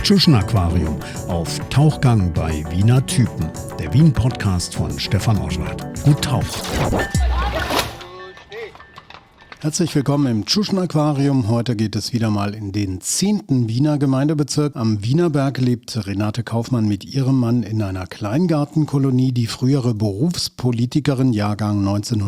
Tschuschen-Aquarium auf Tauchgang bei Wiener Typen. Der Wien-Podcast von Stefan Oschwart. Gut tauchen! Herzlich willkommen im Tschuschen-Aquarium. Heute geht es wieder mal in den 10. Wiener Gemeindebezirk. Am Wienerberg lebt Renate Kaufmann mit ihrem Mann in einer Kleingartenkolonie. Die frühere Berufspolitikerin, Jahrgang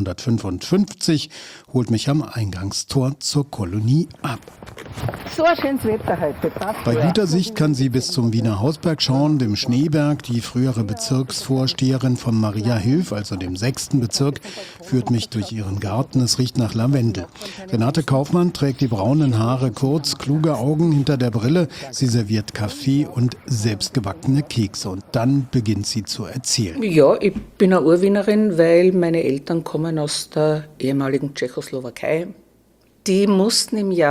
1955, holt mich am Eingangstor zur Kolonie ab. So ein schönes Wetter heute. Bei guter Sicht kann sie bis zum Wiener Hausberg schauen, dem Schneeberg. Die frühere Bezirksvorsteherin von Maria Hilf, also dem 6. Bezirk, führt mich durch ihren Garten. Es riecht nach Lavendel. Renate Kaufmann trägt die braunen Haare kurz, kluge Augen hinter der Brille. Sie serviert Kaffee und selbstgebackene Kekse. Und dann beginnt sie zu erzählen. Ja, ich bin eine Urwienerin, weil meine Eltern kommen aus der ehemaligen Tschechoslowakei. Die mussten im Jahr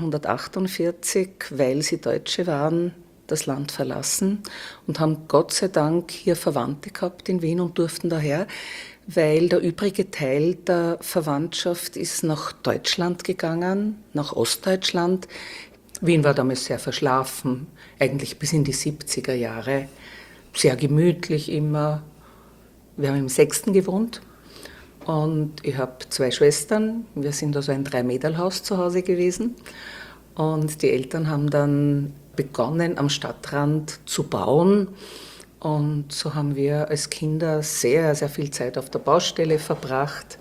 1948, weil sie Deutsche waren, das Land verlassen und haben Gott sei Dank hier Verwandte gehabt in Wien und durften daher, weil der übrige Teil der Verwandtschaft ist nach Deutschland gegangen, nach Ostdeutschland. Wien war damals sehr verschlafen, eigentlich bis in die 70er Jahre, sehr gemütlich immer. Wir haben im 6. gewohnt. Und ich habe 2 Schwestern, wir sind also ein 3-Mädel-Haus zu Hause gewesen. Und die Eltern haben dann begonnen, am Stadtrand zu bauen. Und so haben wir als Kinder sehr, sehr viel Zeit auf der Baustelle verbracht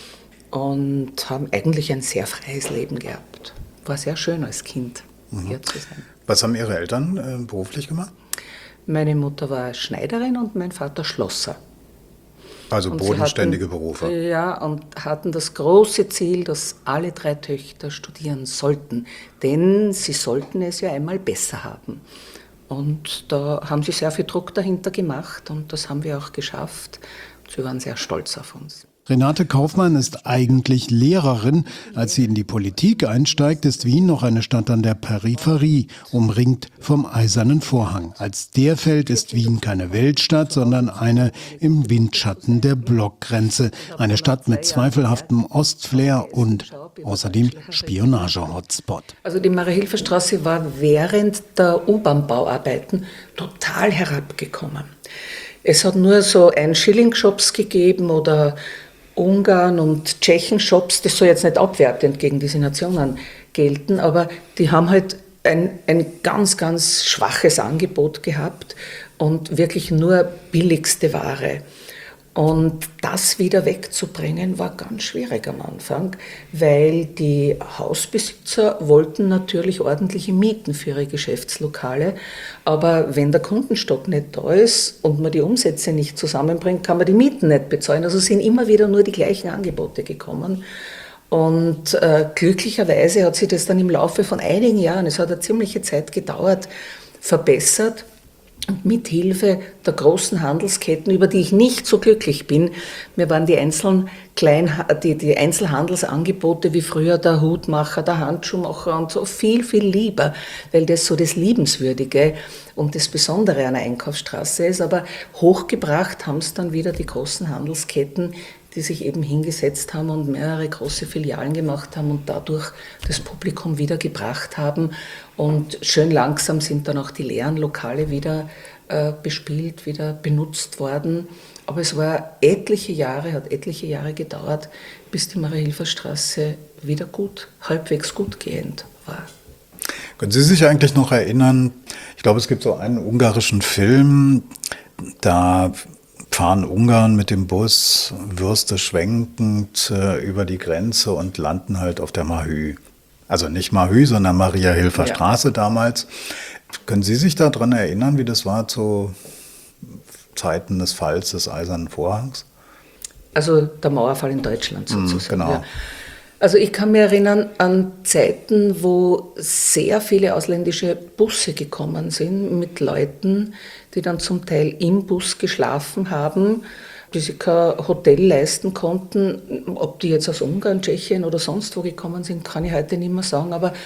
und haben eigentlich ein sehr freies Leben gehabt. War sehr schön als Kind, hier zu sein. Was haben Ihre Eltern beruflich gemacht? Meine Mutter war Schneiderin und mein Vater Schlosser. Also bodenständige Berufe. Ja, und hatten das große Ziel, dass alle 3 Töchter studieren sollten. Denn sie sollten es ja einmal besser haben. Und da haben sie sehr viel Druck dahinter gemacht und das haben wir auch geschafft. Sie waren sehr stolz auf uns. Renate Kaufmann ist eigentlich Lehrerin. Als sie in die Politik einsteigt, ist Wien noch eine Stadt an der Peripherie, umringt vom Eisernen Vorhang. Als der fällt, ist Wien keine Weltstadt, sondern eine im Windschatten der Blockgrenze. Eine Stadt mit zweifelhaftem Ostflair und außerdem Spionage-Hotspot. Also die Maria-Hilfer-Straße war während der U-Bahn-Bauarbeiten total herabgekommen. Es hat nur so Ein-Schilling-Shops gegeben oder Ungarn- und Tschechen-Shops. Das soll jetzt nicht abwertend gegen diese Nationen gelten, aber die haben halt ein ganz, ganz schwaches Angebot gehabt und wirklich nur billigste Ware. Und das wieder wegzubringen, war ganz schwierig am Anfang, weil die Hausbesitzer wollten natürlich ordentliche Mieten für ihre Geschäftslokale. Aber wenn der Kundenstock nicht da ist und man die Umsätze nicht zusammenbringt, kann man die Mieten nicht bezahlen. Also sind immer wieder nur die gleichen Angebote gekommen. Und glücklicherweise hat sich das dann im Laufe von einigen Jahren, es hat eine ziemliche Zeit gedauert, verbessert. Und mit Hilfe der großen Handelsketten, über die ich nicht so glücklich bin, mir waren die Einzelhandelsangebote wie früher der Hutmacher, der Handschuhmacher und so viel, viel lieber, weil das so das Liebenswürdige und das Besondere an der Einkaufsstraße ist. Aber hochgebracht haben es dann wieder die großen Handelsketten, die sich eben hingesetzt haben und mehrere große Filialen gemacht haben und dadurch das Publikum wieder gebracht haben. Und schön langsam sind dann auch die leeren Lokale wieder bespielt, wieder benutzt worden. Aber es war hat etliche Jahre gedauert, bis die Maria-Hilfer-Straße wieder halbwegs gut gehend war. Können Sie sich eigentlich noch erinnern, ich glaube, es gibt so einen ungarischen Film, da fahren Ungarn mit dem Bus, Würste schwenkend über die Grenze und landen halt auf der Mahü. Also nicht Mahü, sondern Maria-Hilfer-Straße damals. Können Sie sich daran erinnern, wie das war zu Zeiten des Falls des Eisernen Vorhangs? Also der Mauerfall in Deutschland sozusagen. Genau. Ja. Also ich kann mich erinnern an Zeiten, wo sehr viele ausländische Busse gekommen sind mit Leuten, die dann zum Teil im Bus geschlafen haben, die sich kein Hotel leisten konnten. Ob die jetzt aus Ungarn, Tschechien oder sonst wo gekommen sind, kann ich heute nicht mehr sagen. Aber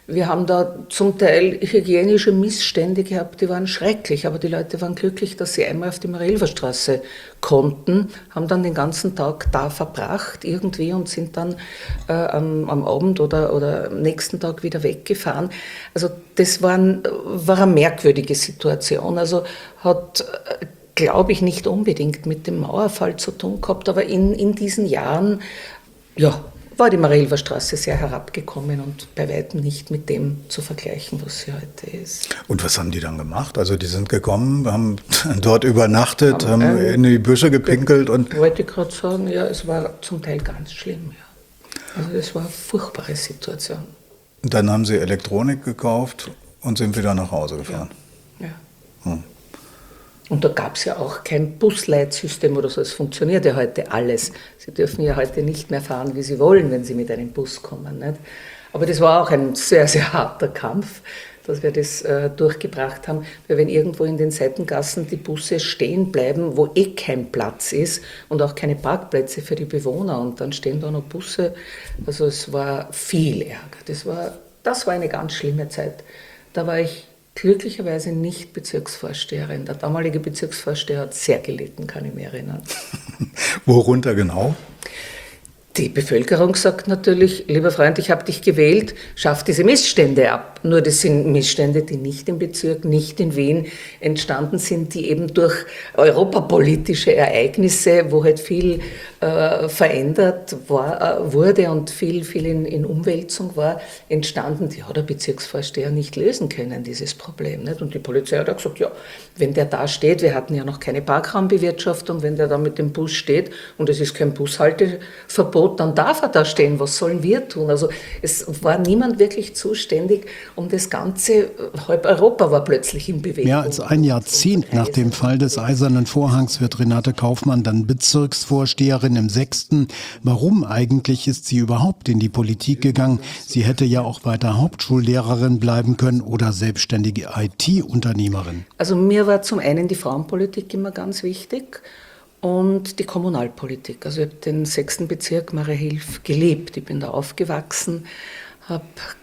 Wir haben da zum Teil hygienische Missstände gehabt, die waren schrecklich, aber die Leute waren glücklich, dass sie einmal auf die Marie-Hilfer-Straße konnten, haben dann den ganzen Tag da verbracht irgendwie und sind dann am Abend oder am nächsten Tag wieder weggefahren. Also das war eine merkwürdige Situation. Also hat, glaube ich, nicht unbedingt mit dem Mauerfall zu tun gehabt, aber in diesen Jahren, ja, war die Marie-Hilfer-Straße sehr herabgekommen und bei weitem nicht mit dem zu vergleichen, was sie heute ist. Und was haben die dann gemacht? Also die sind gekommen, haben dort übernachtet, haben in die Büsche gepinkelt und... Ich wollte gerade sagen, ja, es war zum Teil ganz schlimm. Ja. Also es war eine furchtbare Situation. Dann haben sie Elektronik gekauft und sind wieder nach Hause gefahren. Ja. Und da gab es ja auch kein Busleitsystem oder so. Es funktioniert ja heute alles. Sie dürfen ja heute nicht mehr fahren, wie sie wollen, wenn sie mit einem Bus kommen. Nicht? Aber das war auch ein sehr, sehr harter Kampf, dass wir das durchgebracht haben. Weil wenn irgendwo in den Seitengassen die Busse stehen bleiben, wo kein Platz ist und auch keine Parkplätze für die Bewohner und dann stehen da noch Busse. Also es war viel Ärger. Das war eine ganz schlimme Zeit. Da war ich glücklicherweise nicht Bezirksvorsteherin. Der damalige Bezirksvorsteher hat sehr gelitten, kann ich mich erinnern. Worunter genau? Die Bevölkerung sagt natürlich, lieber Freund, ich habe dich gewählt, schaff diese Missstände ab. Nur das sind Missstände, die nicht im Bezirk, nicht in Wien entstanden sind, die eben durch europapolitische Ereignisse, wo halt viel verändert wurde und viel in Umwälzung war, entstanden. Die hat der Bezirksvorsteher nicht lösen können, dieses Problem. Nicht? Und die Polizei hat auch gesagt, ja, wenn der da steht, wir hatten ja noch keine Parkraumbewirtschaftung, wenn der da mit dem Bus steht und es ist kein Bushalteverbot, dann darf er da stehen, was sollen wir tun? Also es war niemand wirklich zuständig um das Ganze, halb Europa war plötzlich in Bewegung. Mehr als ein Jahrzehnt nach dem Fall des Eisernen Vorhangs wird Renate Kaufmann dann Bezirksvorsteherin im 6. Warum eigentlich ist sie überhaupt in die Politik gegangen? Sie hätte ja auch weiter Hauptschullehrerin bleiben können oder selbstständige IT-Unternehmerin. Also mir war zum einen die Frauenpolitik immer ganz wichtig. Und die Kommunalpolitik. Also ich habe den 6. Bezirk Mariahilf gelebt. Ich bin da aufgewachsen, habe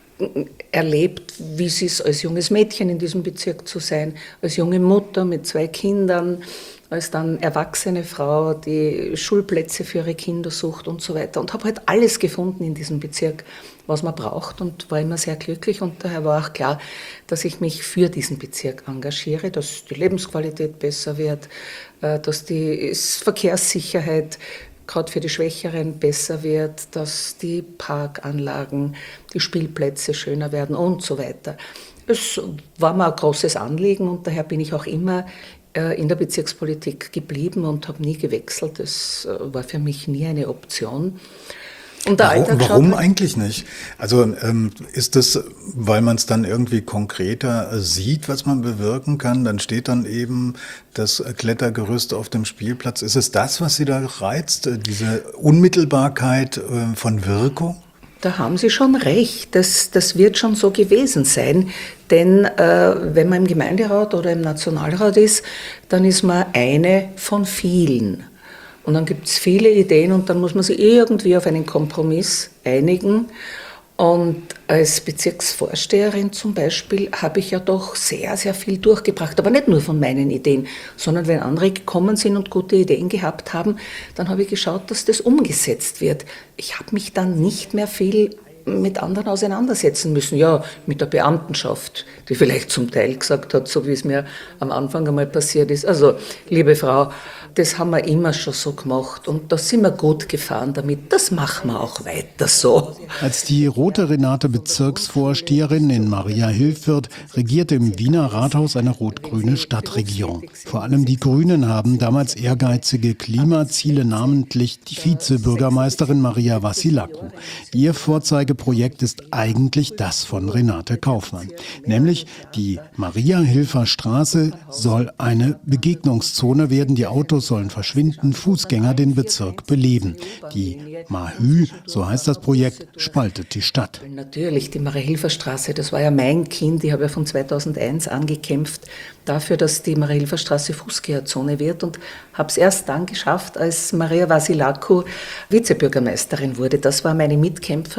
erlebt, wie es ist, als junges Mädchen in diesem Bezirk zu sein, als junge Mutter mit 2 Kindern, als dann erwachsene Frau, die Schulplätze für ihre Kinder sucht und so weiter. Und habe halt alles gefunden in diesem Bezirk, was man braucht und war immer sehr glücklich. Und daher war auch klar, dass ich mich für diesen Bezirk engagiere, dass die Lebensqualität besser wird, dass die Verkehrssicherheit gerade für die Schwächeren besser wird, dass die Parkanlagen, die Spielplätze schöner werden und so weiter. Es war mir ein großes Anliegen und daher bin ich auch immer in der Bezirkspolitik geblieben und habe nie gewechselt. Das war für mich nie eine Option. Und der Warum eigentlich nicht? Also ist das, weil man es dann irgendwie konkreter sieht, was man bewirken kann? Dann steht dann eben das Klettergerüst auf dem Spielplatz. Ist es das, was Sie da reizt, diese Unmittelbarkeit von Wirkung? Da haben Sie schon recht, das wird schon so gewesen sein, denn wenn man im Gemeinderat oder im Nationalrat ist, dann ist man eine von vielen. Und dann gibt es viele Ideen und dann muss man sich irgendwie auf einen Kompromiss einigen. Und als Bezirksvorsteherin zum Beispiel habe ich ja doch sehr, sehr viel durchgebracht. Aber nicht nur von meinen Ideen, sondern wenn andere gekommen sind und gute Ideen gehabt haben, dann habe ich geschaut, dass das umgesetzt wird. Ich habe mich dann nicht mehr viel mit anderen auseinandersetzen müssen. Ja, mit der Beamtenschaft, die vielleicht zum Teil gesagt hat, so wie es mir am Anfang einmal passiert ist. Also, liebe Frau, das haben wir immer schon so gemacht und da sind wir gut gefahren damit. Das machen wir auch weiter so. Als die rote Renate Bezirksvorsteherin in Mariahilf wird, regiert im Wiener Rathaus eine rot-grüne Stadtregierung. Vor allem die Grünen haben damals ehrgeizige Klimaziele, namentlich die Vizebürgermeisterin Maria Vassilakou. Ihr Vorzeigeprojekt ist eigentlich das von Renate Kaufmann. Nämlich die Mariahilfer Straße soll eine Begegnungszone werden. Die Autos sollen verschwinden, Fußgänger den Bezirk beleben. Die Mahü, so heißt das Projekt, spaltet die Stadt. Natürlich, die Mariahilfer Straße, das war ja mein Kind. Ich habe ja von 2001 angekämpft dafür, dass die Mariahilfer Straße Fußgängerzone wird und habe es erst dann geschafft, als Maria Vassilakou Vizebürgermeisterin wurde. Das war meine Mitkämpferin und wir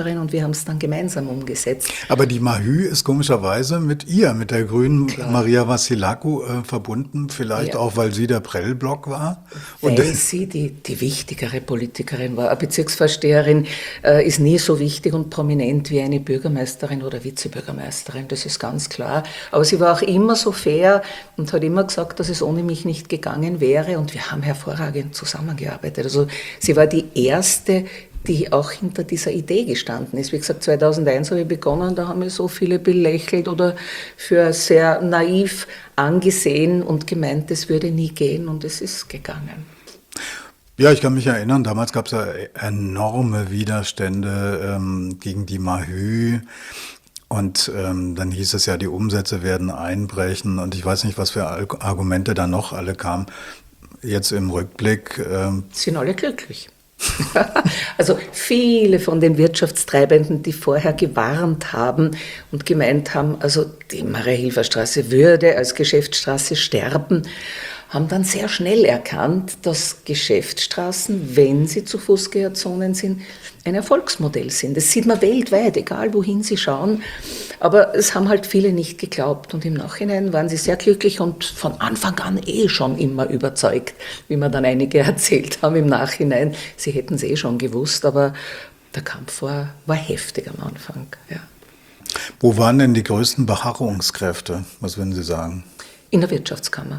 haben es dann gemeinsam umgesetzt. Aber die Mahü ist komischerweise mit der Grünen Maria Vassilakou verbunden, vielleicht Ja. auch, weil sie der Prellblock war. Weil sie die wichtigere Politikerin war. Eine Bezirksvorsteherin ist nie so wichtig und prominent wie eine Bürgermeisterin oder Vizebürgermeisterin, das ist ganz klar. Aber sie war auch immer so fair und hat immer gesagt, dass es ohne mich nicht gegangen wäre und wir haben hervorragend zusammengearbeitet. Also sie war die erste, die auch hinter dieser Idee gestanden ist. Wie gesagt, 2001 habe ich begonnen, da haben mich so viele belächelt oder für sehr naiv angesehen und gemeint, es würde nie gehen und es ist gegangen. Ja, ich kann mich erinnern, damals gab es ja enorme Widerstände gegen die Mahü. Und dann hieß es ja, die Umsätze werden einbrechen und ich weiß nicht, was für Argumente da noch alle kamen. Jetzt im Rückblick. Sind alle glücklich. Also viele von den Wirtschaftstreibenden, die vorher gewarnt haben und gemeint haben, also die Maria-Hilfer-Straße würde als Geschäftsstraße sterben, haben dann sehr schnell erkannt, dass Geschäftsstraßen, wenn sie zu Fußgängerzonen sind, ein Erfolgsmodell sind. Das sieht man weltweit, egal wohin Sie schauen. Aber es haben halt viele nicht geglaubt. Und im Nachhinein waren sie sehr glücklich und von Anfang an schon immer überzeugt, wie mir dann einige erzählt haben im Nachhinein. Sie hätten es schon gewusst, aber der Kampf war heftig am Anfang. Ja. Wo waren denn die größten Beharrungskräfte? Was würden Sie sagen? In der Wirtschaftskammer.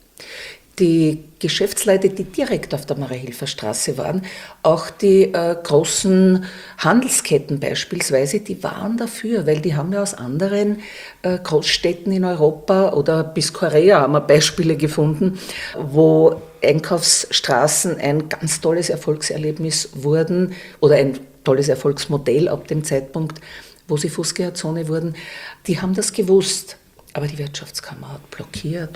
Die Geschäftsleute, die direkt auf der Maria-Hilfer-Straße waren, auch die großen Handelsketten beispielsweise, die waren dafür, weil die haben ja aus anderen Großstädten in Europa oder bis Korea haben wir Beispiele gefunden, wo Einkaufsstraßen ein ganz tolles Erfolgserlebnis wurden oder ein tolles Erfolgsmodell ab dem Zeitpunkt, wo sie Fußgängerzone wurden. Die haben das gewusst, aber die Wirtschaftskammer hat blockiert.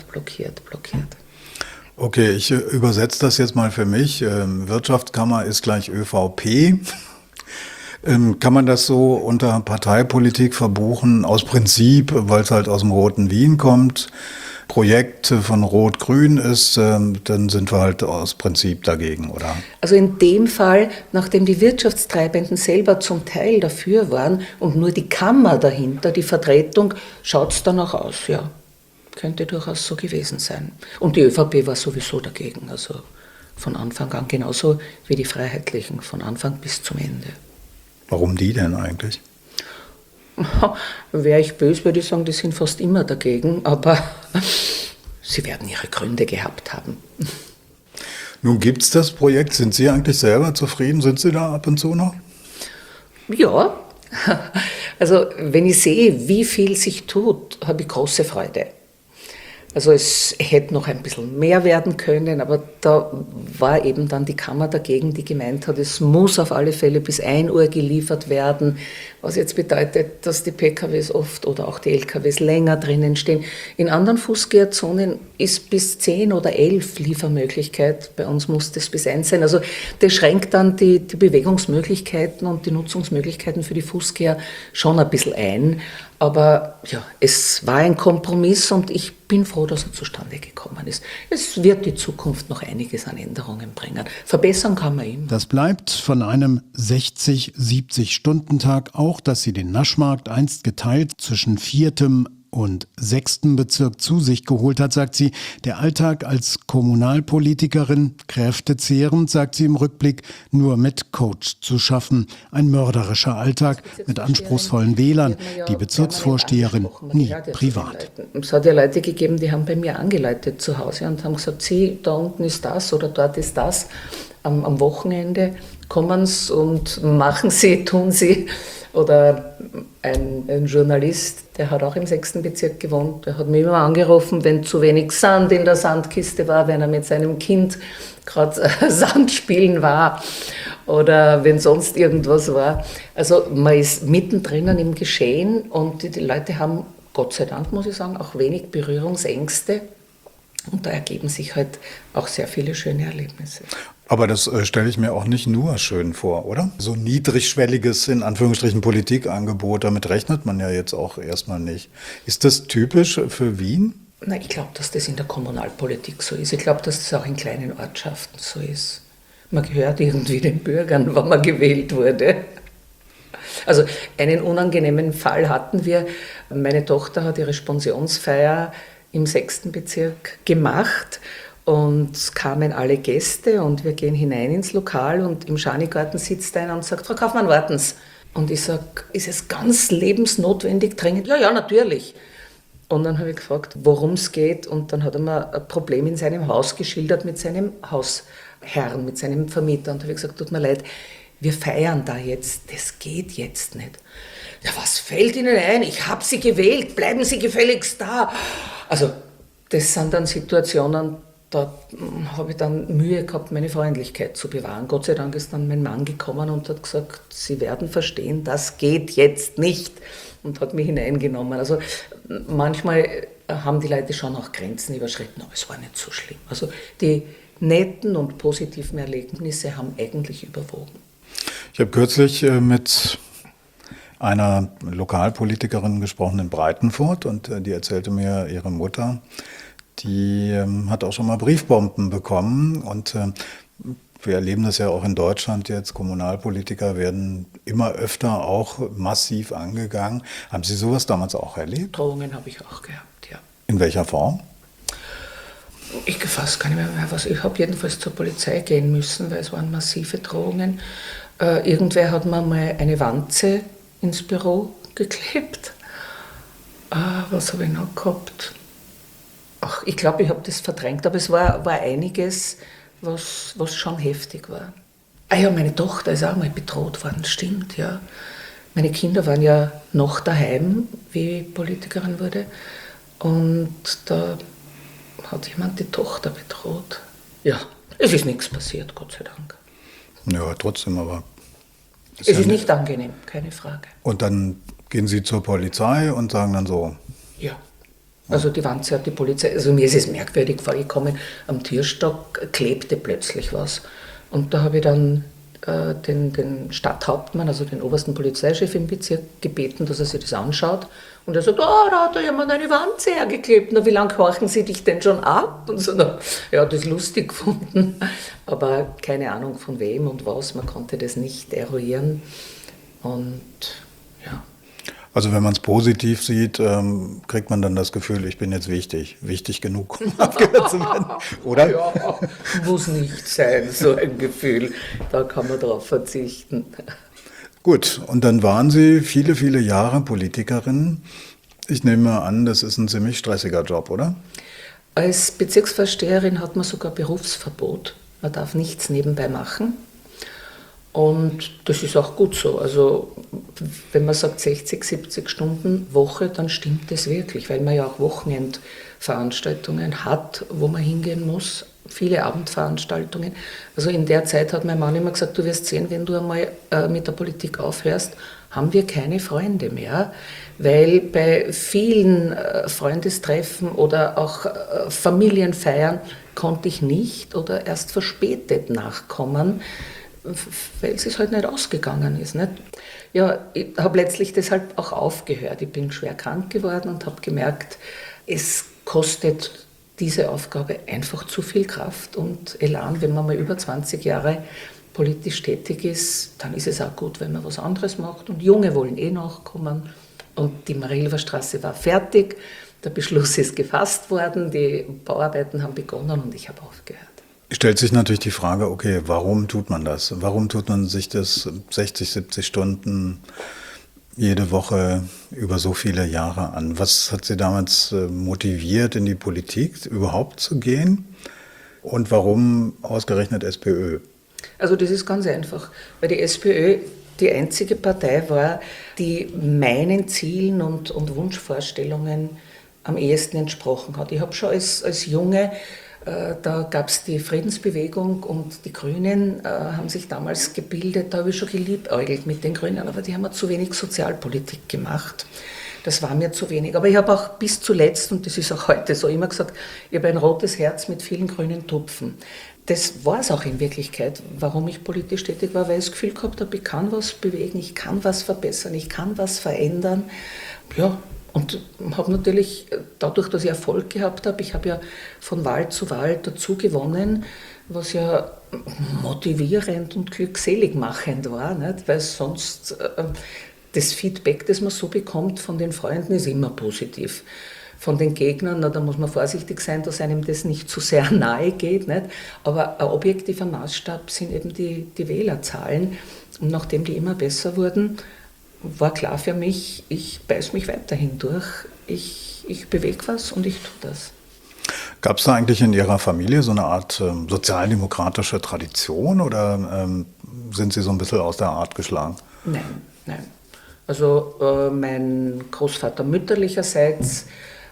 Okay, ich übersetze das jetzt mal für mich. Wirtschaftskammer ist gleich ÖVP. Kann man das so unter Parteipolitik verbuchen? Aus Prinzip, weil es halt aus dem roten Wien kommt, Projekt von Rot-Grün ist, dann sind wir halt aus Prinzip dagegen, oder? Also in dem Fall, nachdem die Wirtschaftstreibenden selber zum Teil dafür waren und nur die Kammer dahinter, die Vertretung, schaut es danach aus, ja. Könnte durchaus so gewesen sein. Und die ÖVP war sowieso dagegen, also von Anfang an genauso wie die Freiheitlichen, von Anfang bis zum Ende. Warum die denn eigentlich? Wäre ich böse, würde ich sagen, die sind fast immer dagegen, aber sie werden ihre Gründe gehabt haben. Nun gibt es das Projekt. Sind Sie eigentlich selber zufrieden? Sind Sie da ab und zu noch? Ja, also wenn ich sehe, wie viel sich tut, habe ich große Freude. Also es hätte noch ein bisschen mehr werden können, aber da war eben dann die Kammer dagegen, die gemeint hat, es muss auf alle Fälle bis 1 Uhr geliefert werden, was jetzt bedeutet, dass die PKWs oft oder auch die LKWs länger drinnen stehen. In anderen Fußgängerzonen ist bis 10 oder 11 Liefermöglichkeit, bei uns muss das bis 1 sein. Also das schränkt dann die Bewegungsmöglichkeiten und die Nutzungsmöglichkeiten für die Fußgänger schon ein bisschen ein. Aber ja, es war ein Kompromiss und ich bin froh, dass er zustande gekommen ist. Es wird die Zukunft noch einiges an Änderungen bringen. Verbessern kann man immer. Das bleibt von einem 60-70-Stunden-Tag auch, dass sie den Naschmarkt einst geteilt zwischen 4. und 6. Bezirk zu sich geholt hat, sagt sie. Der Alltag als Kommunalpolitikerin, kräftezehrend, sagt sie im Rückblick, nur mit Coach zu schaffen. Ein mörderischer Alltag mit anspruchsvollen Wählern. Die Bezirksvorsteherin nie privat. Es hat ja Leute gegeben, die haben bei mir angeleitet zu Hause und haben gesagt, Sie, da unten ist das oder dort ist das. Am Wochenende kommen Sie und machen Sie, tun Sie. Oder ein Journalist, der hat auch im 6. Bezirk gewohnt, der hat mich immer angerufen, wenn zu wenig Sand in der Sandkiste war, wenn er mit seinem Kind gerade Sand spielen war oder wenn sonst irgendwas war. Also man ist mittendrin im Geschehen und die Leute haben, Gott sei Dank muss ich sagen, auch wenig Berührungsängste und da ergeben sich halt auch sehr viele schöne Erlebnisse. Aber das stelle ich mir auch nicht nur schön vor, oder? So niedrigschwelliges, in Anführungsstrichen, Politikangebot, damit rechnet man ja jetzt auch erstmal nicht. Ist das typisch für Wien? Na, ich glaube, dass das in der Kommunalpolitik so ist. Ich glaube, dass das auch in kleinen Ortschaften so ist. Man gehört irgendwie den Bürgern, wann man gewählt wurde. Also einen unangenehmen Fall hatten wir. Meine Tochter hat ihre Spensionsfeier im 6. Bezirk gemacht und es kamen alle Gäste und wir gehen hinein ins Lokal und im Schanigarten sitzt einer und sagt, Frau Kaufmann, warten Sie. Und ich sage, ist es ganz lebensnotwendig dringend? Ja, ja, natürlich. Und dann habe ich gefragt, worum es geht und dann hat er mir ein Problem in seinem Haus geschildert mit seinem Hausherrn, mit seinem Vermieter. Und da habe ich gesagt, tut mir leid, wir feiern da jetzt, das geht jetzt nicht. Ja, was fällt Ihnen ein? Ich habe Sie gewählt, bleiben Sie gefälligst da. Also das sind dann Situationen, da habe ich dann Mühe gehabt, meine Freundlichkeit zu bewahren. Gott sei Dank ist dann mein Mann gekommen und hat gesagt, Sie werden verstehen, das geht jetzt nicht. Und hat mich hineingenommen. Also manchmal haben die Leute schon auch Grenzen überschritten, aber es war nicht so schlimm. Also die netten und positiven Erlebnisse haben eigentlich überwogen. Ich habe kürzlich mit einer Lokalpolitikerin gesprochen in Breitenfurt und die erzählte mir, ihre Mutter, die hat auch schon mal Briefbomben bekommen und wir erleben das ja auch in Deutschland jetzt. Kommunalpolitiker werden immer öfter auch massiv angegangen. Haben Sie sowas damals auch erlebt? Drohungen habe ich auch gehabt, ja. In welcher Form? Ich weiß gar nicht mehr was. Ich habe jedenfalls zur Polizei gehen müssen, weil es waren massive Drohungen. Irgendwer hat mir mal eine Wanze ins Büro geklebt. Was habe ich noch gehabt? Ach, ich glaube, ich habe das verdrängt, aber es war einiges, was schon heftig war. Ah ja, meine Tochter ist auch mal bedroht worden, stimmt, ja. Meine Kinder waren ja noch daheim, wie ich Politikerin wurde. Und da hat jemand die Tochter bedroht. Ja, es ist nichts passiert, Gott sei Dank. Ja, trotzdem, aber... Es ist nicht angenehm, keine Frage. Und dann gehen Sie zur Polizei und sagen dann so... Ja. Also die Wanze hat die Polizei, also mir ist es merkwürdig vorgekommen, am Türstock klebte plötzlich was. Und da habe ich dann den Stadthauptmann, also den obersten Polizeichef im Bezirk, gebeten, dass er sich das anschaut. Und er sagt, oh, da hat da jemand eine Wanze hergeklebt. Na, wie lange horchen Sie dich denn schon ab? Und so, na, ja, das lustig gefunden. Aber keine Ahnung von wem und was, man konnte das nicht eruieren. Und ja. Also wenn man es positiv sieht, kriegt man dann das Gefühl, ich bin jetzt wichtig genug, um abgehört zu werden, oder? Ja, muss nicht sein, so ein Gefühl. Da kann man drauf verzichten. Gut, und dann waren Sie viele, viele Jahre Politikerin. Ich nehme an, das ist ein ziemlich stressiger Job, oder? Als Bezirksvorsteherin hat man sogar Berufsverbot. Man darf nichts nebenbei machen. Und das ist auch gut so. Also wenn man sagt 60, 70 Stunden Woche, dann stimmt das wirklich, weil man ja auch Wochenendveranstaltungen hat, wo man hingehen muss, viele Abendveranstaltungen. Also in der Zeit hat mein Mann immer gesagt, du wirst sehen, wenn du einmal mit der Politik aufhörst, haben wir keine Freunde mehr, weil bei vielen Freundestreffen oder auch Familienfeiern konnte ich nicht oder erst verspätet nachkommen, weil es halt nicht ausgegangen ist. Nicht? Ja, ich habe letztlich deshalb auch aufgehört. Ich bin schwer krank geworden und habe gemerkt, es kostet diese Aufgabe einfach zu viel Kraft und Elan. Wenn man mal über 20 Jahre politisch tätig ist, dann ist es auch gut, wenn man was anderes macht. Und Junge wollen nachkommen. Und die Marilferstraße war fertig, der Beschluss ist gefasst worden, die Bauarbeiten haben begonnen und ich habe aufgehört. Stellt sich natürlich die Frage, okay, warum tut man das? Warum tut man sich das 60, 70 Stunden jede Woche über so viele Jahre an? Was hat Sie damals motiviert, in die Politik überhaupt zu gehen? Und warum ausgerechnet SPÖ? Also das ist ganz einfach, weil die SPÖ die einzige Partei war, die meinen Zielen und Wunschvorstellungen am ehesten entsprochen hat. Ich habe schon als Junge, da gab es die Friedensbewegung und die Grünen haben sich damals gebildet, da habe ich schon geliebäugelt mit den Grünen, aber die haben zu wenig Sozialpolitik gemacht. Das war mir zu wenig. Aber ich habe auch bis zuletzt, und das ist auch heute so, immer gesagt, ich habe ein rotes Herz mit vielen grünen Tupfen. Das war es auch in Wirklichkeit, warum ich politisch tätig war, weil ich das Gefühl gehabt habe, ich kann was bewegen, ich kann was verbessern, ich kann was verändern. Ja, und habe natürlich, dadurch, dass ich Erfolg gehabt habe, ich habe ja von Wahl zu Wahl dazu gewonnen, was ja motivierend und glückselig machend war, nicht? Weil sonst das Feedback, das man so bekommt von den Freunden, ist immer positiv. Von den Gegnern, da muss man vorsichtig sein, dass einem das nicht zu sehr nahe geht. Nicht? Aber ein objektiver Maßstab sind eben die Wählerzahlen. Und nachdem die immer besser wurden, war klar für mich, ich beiß mich weiterhin durch. Ich bewege was und ich tue das. Gab es da eigentlich in Ihrer Familie so eine Art sozialdemokratische Tradition oder sind Sie so ein bisschen aus der Art geschlagen? Nein. Also mein Großvater mütterlicherseits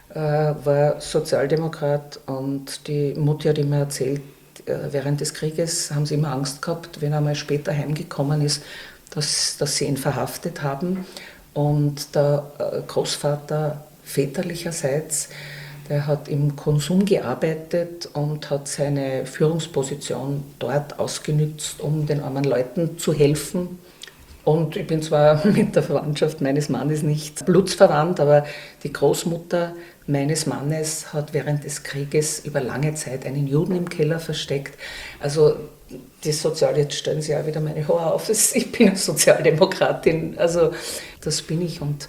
war Sozialdemokrat und die Mutti hat immer erzählt, während des Krieges haben sie immer Angst gehabt, wenn er mal später heimgekommen ist, dass sie ihn verhaftet haben. Und der Großvater väterlicherseits, der hat im Konsum gearbeitet und hat seine Führungsposition dort ausgenützt, um den armen Leuten zu helfen. Und ich bin zwar mit der Verwandtschaft meines Mannes nicht blutsverwandt, aber die Großmutter meines Mannes hat während des Krieges über lange Zeit einen Juden im Keller versteckt. Also jetzt stellen Sie ja wieder meine Haare auf, ich bin eine Sozialdemokratin, also das bin ich. Und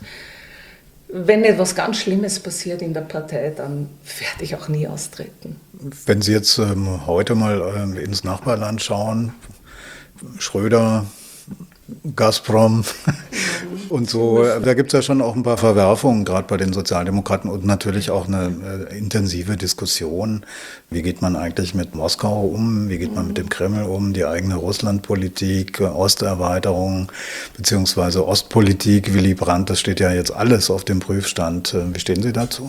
wenn etwas ganz Schlimmes passiert in der Partei, dann werde ich auch nie austreten. Wenn Sie jetzt heute mal ins Nachbarland schauen, Schröder, Gazprom und so, da gibt es ja schon auch ein paar Verwerfungen, gerade bei den Sozialdemokraten und natürlich auch eine intensive Diskussion. Wie geht man eigentlich mit Moskau um? Wie geht man mit dem Kreml um? Die eigene Russlandpolitik, Osterweiterung beziehungsweise Ostpolitik, Willy Brandt, das steht ja jetzt alles auf dem Prüfstand. Wie stehen Sie dazu?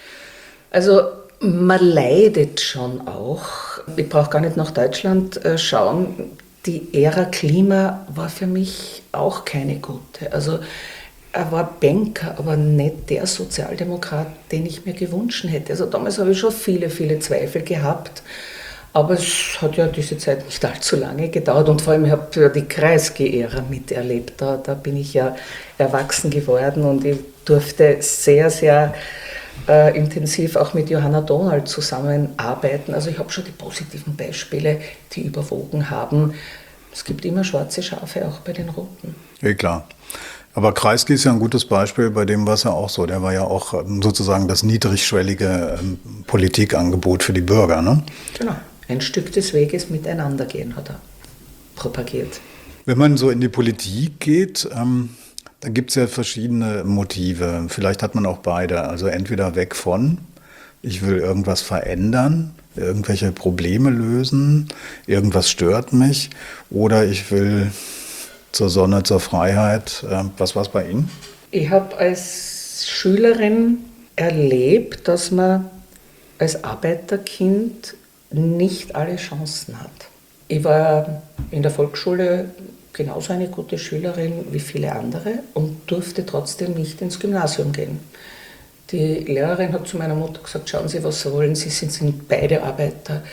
Also man leidet schon auch. Ich brauche gar nicht nach Deutschland schauen. Die Ära Klima war für mich auch keine gute. Also er war Banker, aber nicht der Sozialdemokrat, den ich mir gewünscht hätte. Also damals habe ich schon viele Zweifel gehabt. Aber es hat ja diese Zeit nicht allzu lange gedauert. Und vor allem, ich habe ja die Kreisky-Ära miterlebt. Da bin ich ja erwachsen geworden und ich durfte sehr intensiv auch mit Johanna Donald zusammenarbeiten. Also ich habe schon die positiven Beispiele, die überwogen haben. Es gibt immer schwarze Schafe, auch bei den Roten. Ja, klar. Aber Kreisky ist ja ein gutes Beispiel, bei dem war es ja auch so. Der war ja auch sozusagen das niedrigschwellige Politikangebot für die Bürger, ne? Genau. Ein Stück des Weges miteinander gehen, hat er propagiert. Wenn man so in die Politik geht, da gibt es ja verschiedene Motive. Vielleicht hat man auch beide. Also entweder weg von, ich will irgendwas verändern, irgendwelche Probleme lösen, irgendwas stört mich, oder ich will zur Sonne, zur Freiheit. Was war es bei Ihnen? Ich habe als Schülerin erlebt, dass man als Arbeiterkind nicht alle Chancen hat. Ich war in der Volksschule genauso eine gute Schülerin wie viele andere und durfte trotzdem nicht ins Gymnasium gehen. Die Lehrerin hat zu meiner Mutter gesagt, schauen Sie, was Sie wollen, Sie sind beide Arbeiter,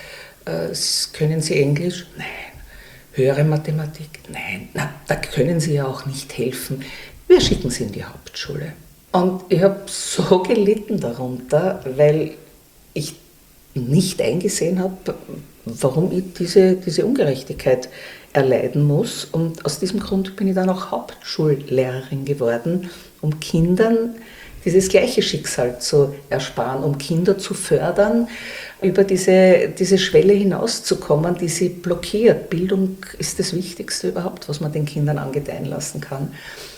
können Sie Englisch? Nein. Höhere Mathematik? Nein. Na, da können Sie ja auch nicht helfen. Wir schicken Sie in die Hauptschule. Und ich habe so gelitten darunter, weil ich nicht eingesehen habe, warum ich diese Ungerechtigkeit erleiden muss. Und aus diesem Grund bin ich dann auch Hauptschullehrerin geworden, um Kindern dieses gleiche Schicksal zu ersparen, um Kinder zu fördern, über diese Schwelle hinauszukommen, die sie blockiert. Bildung ist das Wichtigste überhaupt, was man den Kindern angedeihen lassen kann.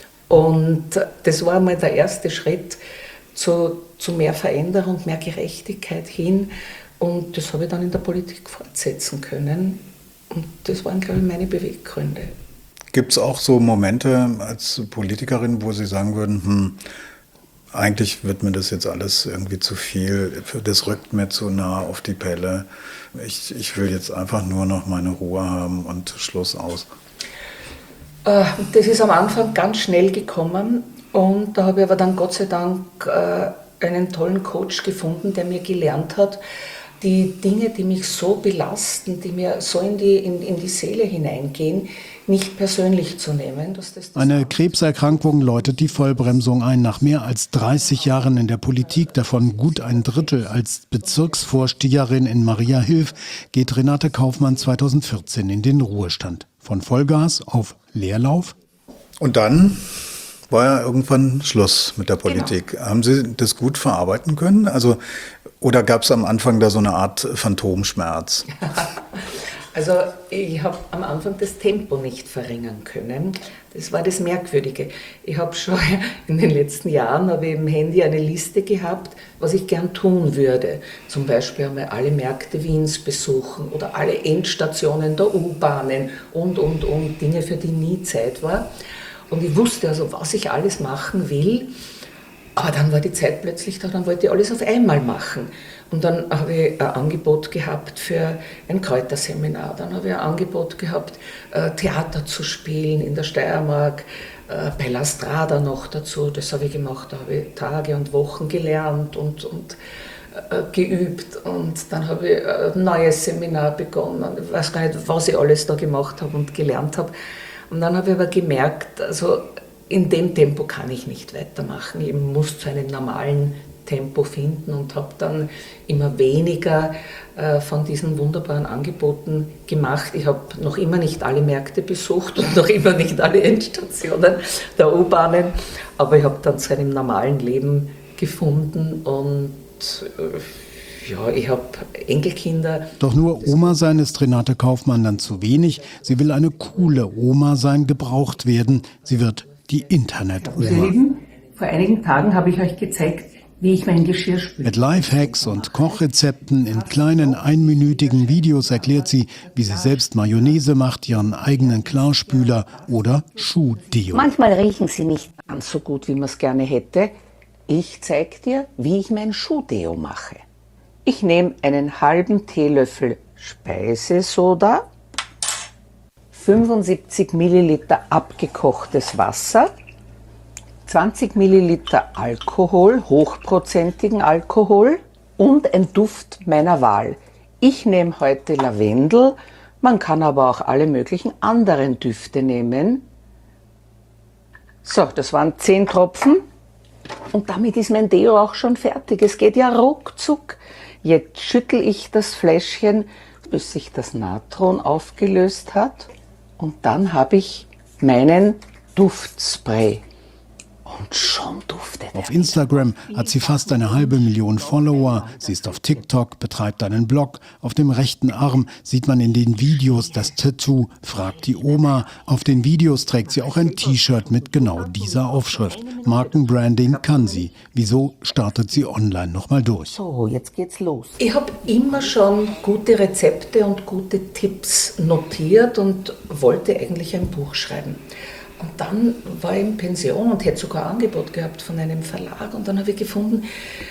Und das war mal der erste Schritt zu mehr Veränderung, mehr Gerechtigkeit hin. Und das habe ich dann in der Politik fortsetzen können. Und das waren, glaube ich, meine Beweggründe. Gibt es auch so Momente als Politikerin, wo Sie sagen würden, eigentlich wird mir das jetzt alles irgendwie zu viel, das rückt mir zu nah auf die Pelle. Ich will jetzt einfach nur noch meine Ruhe haben und Schluss aus. Das ist am Anfang ganz schnell gekommen und da habe ich aber dann Gott sei Dank einen tollen Coach gefunden, der mir gelernt hat, die Dinge, die mich so belasten, die mir so in die Seele hineingehen, nicht persönlich zu nehmen. Eine Krebserkrankung läutet die Vollbremsung ein. Nach mehr als 30 Jahren in der Politik, davon gut ein Drittel als Bezirksvorsteherin in Mariahilf, geht Renate Kaufmann 2014 in den Ruhestand. Von Vollgas auf Leerlauf. Und dann war ja irgendwann Schluss mit der Politik. Genau. Haben Sie das gut verarbeiten können? Also, oder gab es am Anfang da so eine Art Phantomschmerz? Also ich habe am Anfang das Tempo nicht verringern können. Das war das Merkwürdige. Ich habe schon in den letzten Jahren im Handy eine Liste gehabt, was ich gern tun würde. Zum Beispiel einmal alle Märkte Wiens besuchen oder alle Endstationen der U-Bahnen und Dinge, für die nie Zeit war. Und ich wusste also, was ich alles machen will. Aber dann war die Zeit plötzlich da, dann wollte ich alles auf einmal machen. Und dann habe ich ein Angebot gehabt für ein Kräuterseminar. Dann habe ich ein Angebot gehabt, Theater zu spielen in der Steiermark, bei La Strada noch dazu. Das habe ich gemacht, da habe ich Tage und Wochen gelernt und geübt. Und dann habe ich ein neues Seminar begonnen. Ich weiß gar nicht, was ich alles da gemacht habe und gelernt habe. Und dann habe ich aber gemerkt, also in dem Tempo kann ich nicht weitermachen. Ich muss zu einem normalen Tempo finden und habe dann immer weniger von diesen wunderbaren Angeboten gemacht. Ich habe noch immer nicht alle Märkte besucht und noch immer nicht alle Endstationen der U-Bahnen, aber ich habe dann zu einem normalen Leben gefunden und ja, ich habe Enkelkinder. Doch nur Oma sein ist Renate Kaufmann dann zu wenig. Sie will eine coole Oma sein, gebraucht werden. Sie wird die Internet-Oma. Vor einigen Tagen habe ich euch gezeigt, wie ich mein Geschirr spüle. Mit Lifehacks und Kochrezepten in kleinen einminütigen Videos erklärt sie, wie sie selbst Mayonnaise macht, ihren eigenen Klarspüler oder Schuhdeo. Manchmal riechen sie nicht ganz so gut, wie man es gerne hätte. Ich zeige dir, wie ich mein Schuhdeo mache. Ich nehme einen halben Teelöffel Speisesoda, 75 Milliliter abgekochtes Wasser, 20 Milliliter Alkohol, hochprozentigen Alkohol und ein Duft meiner Wahl. Ich nehme heute Lavendel, man kann aber auch alle möglichen anderen Düfte nehmen. So, das waren 10 Tropfen und damit ist mein Deo auch schon fertig. Es geht ja ruckzuck. Jetzt schüttel ich das Fläschchen, bis sich das Natron aufgelöst hat und dann habe ich meinen Duftspray. Und schon duftet er. Auf Instagram hat sie fast 500.000 Follower. Sie ist auf TikTok, betreibt einen Blog. Auf dem rechten Arm sieht man in den Videos das Tattoo, fragt die Oma. Auf den Videos trägt sie auch ein T-Shirt mit genau dieser Aufschrift. Markenbranding kann sie. Wieso startet sie online nochmal durch? So, jetzt geht's los. Ich habe immer schon gute Rezepte und gute Tipps notiert und wollte eigentlich ein Buch schreiben. Und dann war ich in Pension und hätte sogar ein Angebot gehabt von einem Verlag. Und dann habe ich gefunden,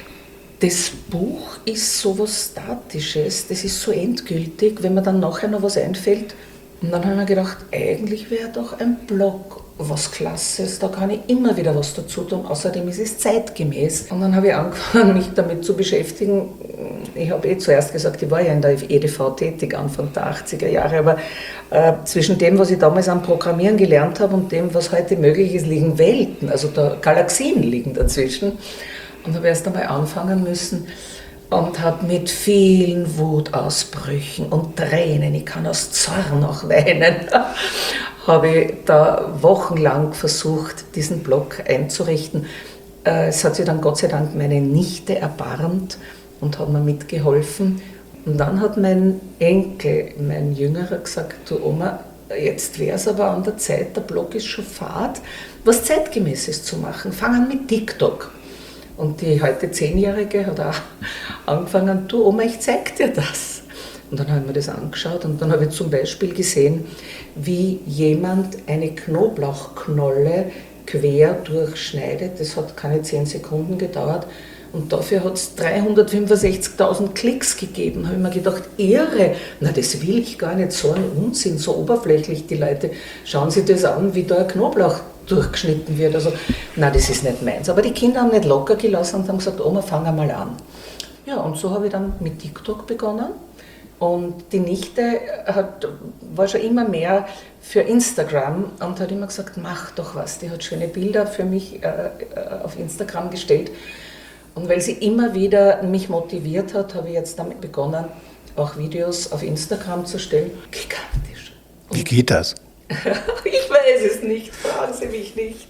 das Buch ist so was Statisches, das ist so endgültig, wenn mir dann nachher noch was einfällt. Und dann habe ich mir gedacht, eigentlich wäre doch ein Blog was Klasses, da kann ich immer wieder was dazu tun, außerdem ist es zeitgemäß. Und dann habe ich angefangen, mich damit zu beschäftigen. Ich habe zuerst gesagt, ich war ja in der EDV tätig, Anfang der 80er Jahre, aber zwischen dem, was ich damals am Programmieren gelernt habe und dem, was heute möglich ist, liegen Welten, also da Galaxien liegen dazwischen. Und habe erst einmal anfangen müssen und habe mit vielen Wutausbrüchen und Tränen, ich kann aus Zorn auch weinen, habe ich da wochenlang versucht, diesen Blog einzurichten. Es hat sich dann Gott sei Dank meine Nichte erbarmt und hat mir mitgeholfen. Und dann hat mein Enkel, mein Jüngerer, gesagt, du Oma, jetzt wäre es aber an der Zeit, der Blog ist schon fad, was Zeitgemäßes zu machen. Fang an mit TikTok. Und die heute 10-Jährige hat auch angefangen, du Oma, ich zeig dir das. Und dann habe ich mir das angeschaut und dann habe ich zum Beispiel gesehen, wie jemand eine Knoblauchknolle quer durchschneidet. Das hat keine 10 Sekunden gedauert. Und dafür hat es 365.000 Klicks gegeben. Da habe ich mir gedacht, irre, na das will ich gar nicht, so ein Unsinn, so oberflächlich die Leute. Schauen Sie das an, wie da ein Knoblauch durchgeschnitten wird. Also, na das ist nicht meins. Aber die Kinder haben nicht locker gelassen und haben gesagt, Oma, fang einmal an. Ja, und so habe ich dann mit TikTok begonnen. Und die Nichte war schon immer mehr für Instagram und hat immer gesagt, mach doch was. Die hat schöne Bilder für mich auf Instagram gestellt. Und weil sie immer wieder mich motiviert hat, habe ich jetzt damit begonnen, auch Videos auf Instagram zu stellen. Gigantisch. Wie geht das? Ich weiß es nicht, fragen Sie mich nicht.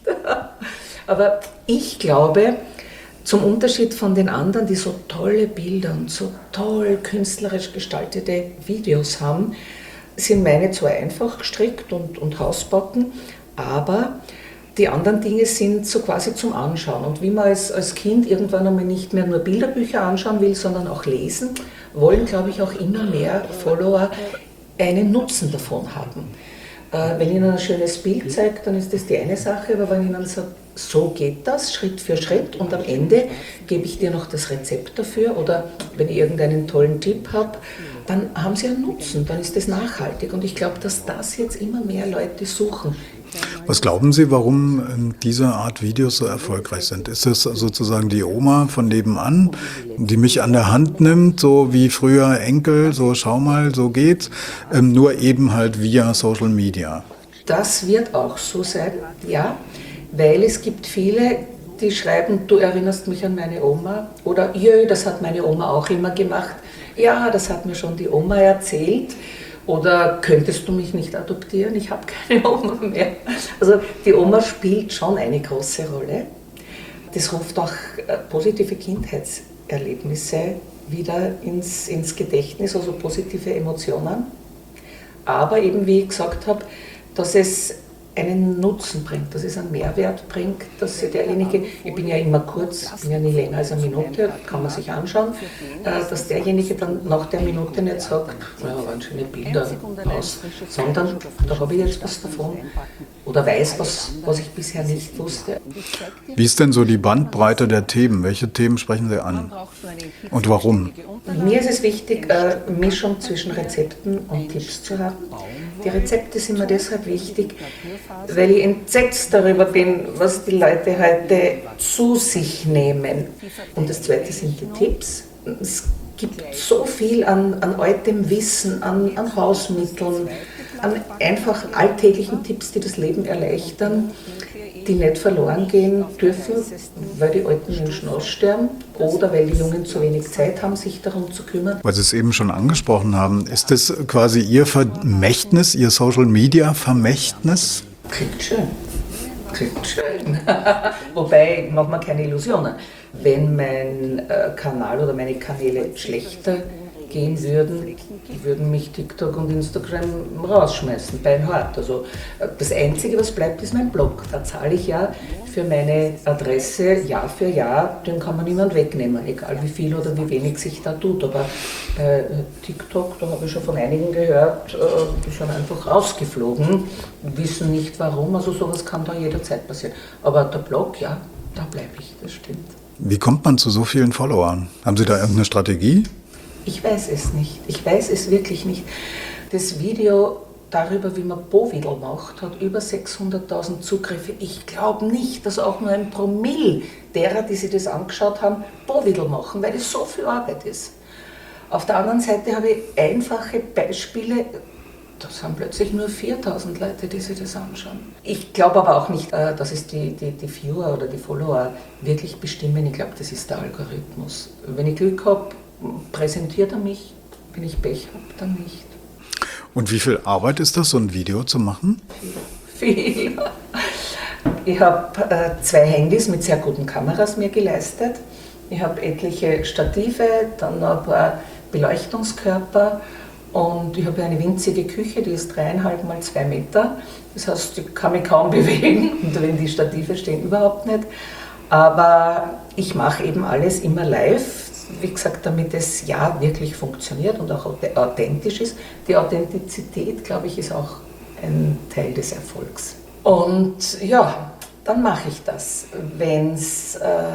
Aber ich glaube, zum Unterschied von den anderen, die so tolle Bilder und so toll künstlerisch gestaltete Videos haben, sind meine zwar einfach gestrickt und Hausbacken, aber die anderen Dinge sind so quasi zum Anschauen. Und wie man als Kind irgendwann einmal nicht mehr nur Bilderbücher anschauen will, sondern auch lesen, wollen, glaube ich, auch immer mehr Follower einen Nutzen davon haben. Wenn ich Ihnen ein schönes Bild zeige, dann ist das die eine Sache, aber wenn ich Ihnen sage, so geht das, Schritt für Schritt und am Ende gebe ich dir noch das Rezept dafür oder wenn ich irgendeinen tollen Tipp habe, dann haben Sie einen Nutzen, dann ist das nachhaltig und ich glaube, dass das jetzt immer mehr Leute suchen. Was glauben Sie, warum diese Art Videos so erfolgreich sind? Ist es sozusagen die Oma von nebenan, die mich an der Hand nimmt, so wie früher Enkel, so schau mal, so geht's, nur eben halt via Social Media? Das wird auch so sein, ja, weil es gibt viele, die schreiben, du erinnerst mich an meine Oma oder jö, das hat meine Oma auch immer gemacht. Ja, das hat mir schon die Oma erzählt. Oder könntest du mich nicht adoptieren? Ich habe keine Oma mehr. Also die Oma spielt schon eine große Rolle. Das ruft auch positive Kindheitserlebnisse wieder ins Gedächtnis, also positive Emotionen. Aber eben, wie ich gesagt habe, dass es einen Nutzen bringt, dass es einen Mehrwert bringt, dass derjenige, ich bin ja immer kurz, ich bin ja nie länger als eine Minute, kann man sich anschauen, dass derjenige dann nach der Minute nicht sagt, ja, waren schöne Bilder aus, sondern da habe ich jetzt was davon oder weiß, was ich bisher nicht wusste. Wie ist denn so die Bandbreite der Themen? Welche Themen sprechen Sie an? Und warum? Mir ist es wichtig, eine Mischung zwischen Rezepten und Tipps zu haben. Die Rezepte sind mir deshalb wichtig, weil ich entsetzt darüber bin, was die Leute heute zu sich nehmen. Und das Zweite sind die Tipps. Es gibt so viel an altem Wissen, an Hausmitteln, an einfach alltäglichen Tipps, die das Leben erleichtern, die nicht verloren gehen dürfen, weil die alten Menschen aussterben oder weil die Jungen zu wenig Zeit haben, sich darum zu kümmern. Weil Sie es eben schon angesprochen haben, ist das quasi Ihr Vermächtnis, Ihr Social-Media-Vermächtnis? Klingt schön. Klingt schön. Wobei, ich mache mir keine Illusionen. Wenn mein Kanal oder meine Kanäle schlechter gehen würden mich TikTok und Instagram rausschmeißen, beinhart. Also das Einzige, was bleibt, ist mein Blog. Da zahle ich ja für meine Adresse Jahr für Jahr, den kann man niemand wegnehmen, egal wie viel oder wie wenig sich da tut. Aber bei TikTok, da habe ich schon von einigen gehört, die sind einfach rausgeflogen, wissen nicht warum, also sowas kann da jederzeit passieren. Aber der Blog, ja, da bleibe ich, das stimmt. Wie kommt man zu so vielen Followern? Haben Sie da irgendeine Strategie? Ich weiß es nicht. Ich weiß es wirklich nicht. Das Video darüber, wie man Bovidel macht, hat über 600.000 Zugriffe. Ich glaube nicht, dass auch nur ein Promille derer, die sich das angeschaut haben, Bovidel machen, weil das so viel Arbeit ist. Auf der anderen Seite habe ich einfache Beispiele. Das haben plötzlich nur 4.000 Leute, die sich das anschauen. Ich glaube aber auch nicht, dass es die Viewer oder die Follower wirklich bestimmen. Ich glaube, das ist der Algorithmus. Wenn ich Glück habe, präsentiert er mich, wenn ich Pech habe, dann nicht. Und wie viel Arbeit ist das, so ein Video zu machen? Viel. Ich habe 2 Handys mit sehr guten Kameras mir geleistet. Ich habe etliche Stative, dann noch ein paar Beleuchtungskörper und ich habe eine winzige Küche, die ist 3,5 mal 2 Meter. Das heißt, ich kann mich kaum bewegen und wenn die Stative stehen, überhaupt nicht. Aber ich mache eben alles immer live. Wie gesagt, damit es ja wirklich funktioniert und auch authentisch ist. Die Authentizität, glaube ich, ist auch ein Teil des Erfolgs. Und ja, dann mache ich das. Wenn es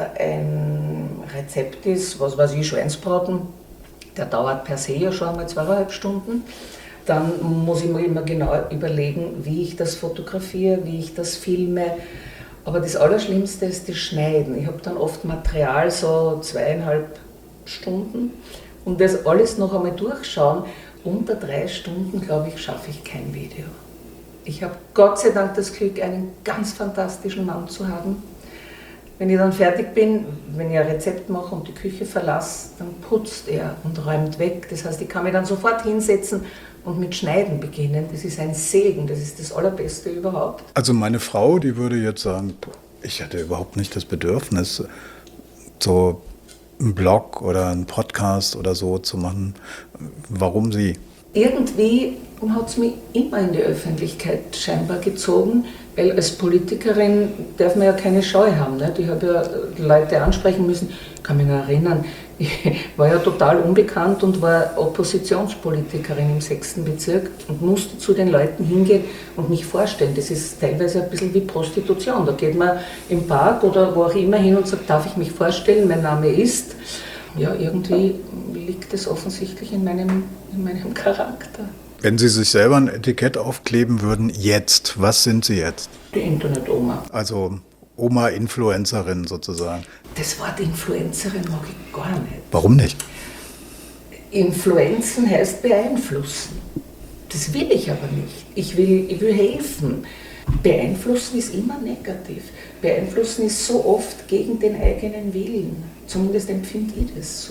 ein Rezept ist, was weiß ich, Schweinsbraten, der dauert per se ja schon einmal 2,5 Stunden, dann muss ich mir immer genau überlegen, wie ich das fotografiere, wie ich das filme. Aber das Allerschlimmste ist das Schneiden. Ich habe dann oft Material, so 2,5 Stunden und das alles noch einmal durchschauen. Unter 3 Stunden, glaube ich, schaffe ich kein Video. Ich habe Gott sei Dank das Glück, einen ganz fantastischen Mann zu haben. Wenn ich dann fertig bin, wenn ich ein Rezept mache und die Küche verlasse, dann putzt er und räumt weg. Das heißt, ich kann mich dann sofort hinsetzen und mit Schneiden beginnen. Das ist ein Segen, das ist das Allerbeste überhaupt. Also meine Frau, die würde jetzt sagen, ich hätte überhaupt nicht das Bedürfnis, so einen Blog oder einen Podcast oder so zu machen. Warum sie? Irgendwie hat es mich immer in die Öffentlichkeit scheinbar gezogen, weil als Politikerin darf man ja keine Scheu haben. Nicht? Ich habe ja Leute ansprechen müssen. Ich kann mich noch erinnern, ich war ja total unbekannt und war Oppositionspolitikerin im 6. Bezirk und musste zu den Leuten hingehen und mich vorstellen. Das ist teilweise ein bisschen wie Prostitution. Da geht man im Park oder wo auch immer hin und sagt, darf ich mich vorstellen, mein Name ist. Ja, irgendwie liegt es offensichtlich in meinem Charakter. Wenn Sie sich selber ein Etikett aufkleben würden, jetzt, was sind Sie jetzt? Die Internet-Oma. Also Oma-Influencerin sozusagen. Das Wort Influencerin mag ich gar nicht. Warum nicht? Influenzen heißt beeinflussen. Das will ich aber nicht. Ich will helfen. Beeinflussen ist immer negativ. Beeinflussen ist so oft gegen den eigenen Willen. Zumindest empfinde ich das so.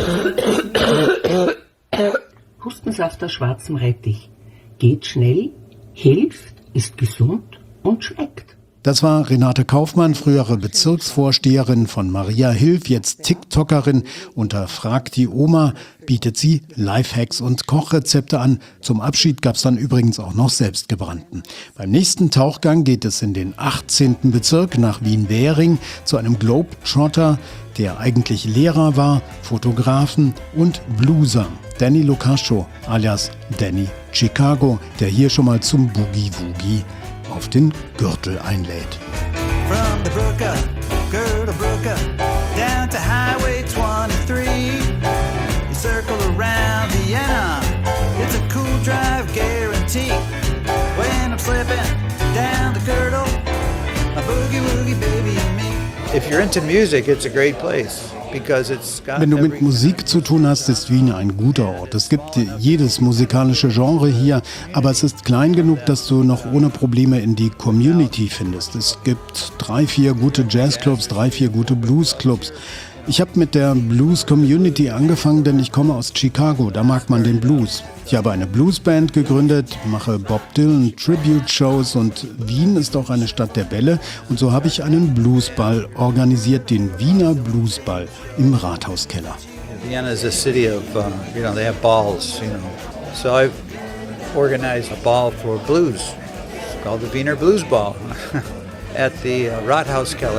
Hustensaft aus schwarzem Rettich. Geht schnell, hilft, ist gesund und schmeckt. Das war Renate Kaufmann, frühere Bezirksvorsteherin von Maria Hilf, jetzt TikTokerin. Unter Frag die Oma bietet sie Lifehacks und Kochrezepte an. Zum Abschied gab es dann übrigens auch noch Selbstgebrannten. Beim nächsten Tauchgang geht es in den 18. Bezirk nach Wien-Währing zu einem Globetrotter, der eigentlich Lehrer war, Fotografen und Blueser. Danny Locascio alias Danny Chicago, der hier schon mal zum Boogie-Woogie auf den Gürtel einlädt. From the Brooker, Girdle Brooker, down to Highway 23. You circle around Vienna, it's a cool drive guarantee. When I'm slipping down the Girdle, a boogie-woogie baby and me. If you're into music, it's a great place. Wenn du mit Musik zu tun hast, ist Wien ein guter Ort. Es gibt jedes musikalische Genre hier, aber es ist klein genug, dass du noch ohne Probleme in die Community findest. Es gibt 3, 4 gute Jazzclubs, 3, 4 gute Bluesclubs. Ich habe mit der Blues-Community angefangen, denn ich komme aus Chicago, da mag man den Blues. Ich habe eine Bluesband gegründet, mache Bob Dylan Tribute-Shows und Wien ist auch eine Stadt der Bälle. Und so habe ich einen Bluesball organisiert, den Wiener Bluesball im Rathauskeller. Vienna is a city of, they have balls, So I've organized a ball for blues. It's called the Wiener Blues Ball at the Rathauskeller.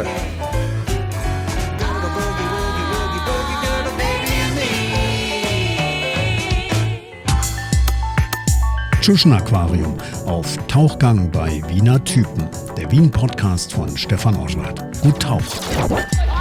Tschuschen Aquarium auf Tauchgang bei Wiener Typen. Der Wien-Podcast von Stefan Oschwart. Gut tauchen!